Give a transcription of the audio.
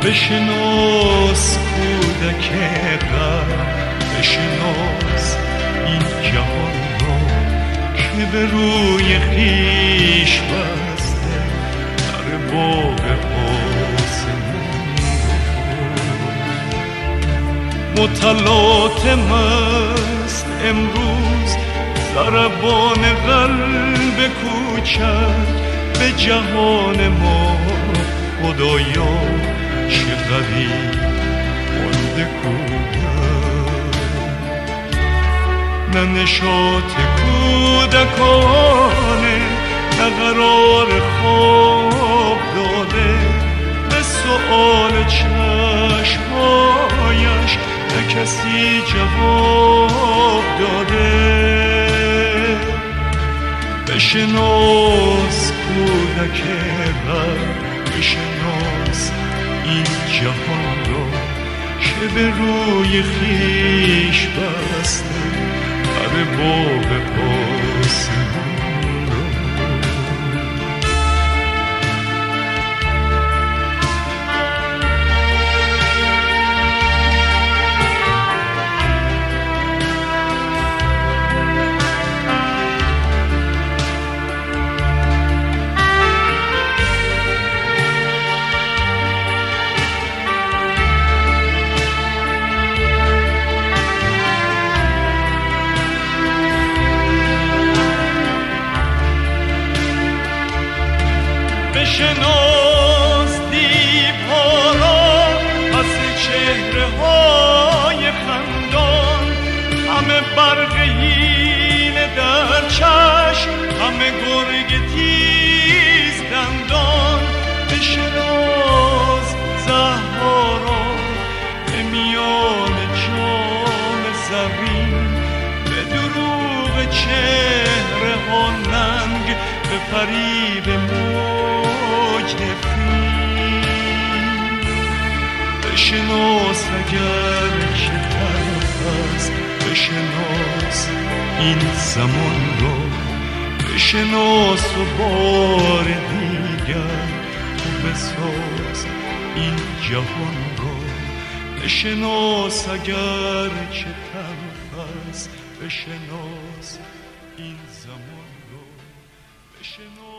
بشناس کودک غم، بشناس این جهان را که به روی خویش بسته در باغ آسمان رو. متلاطم است امروز ضربان قلب کوچک به جهان ما، خدایا چه قوی مانده کودک. نه نشاط کودکانه، نه قرار خواب داده، به سؤال چشمهایش نه کسی جواب داده. بشناس کودک غم، بشناس این جهان را که به روی خویش بسته در باغ آسمان را. بشناس دیوها را پس چهره های خندان، همه برق حیله در چشم، همه گرگ تیز دندان. بشناس زهرا را به میان جام زرین، به دروغ چهره ها ننگ، به فریب بشناس اگر که طرف است، بشناس این زمان را، بشناس و بار دیگر تو بساز این جهان را. بشناس اگر که طرف است، بشناس این زمان را، بشناس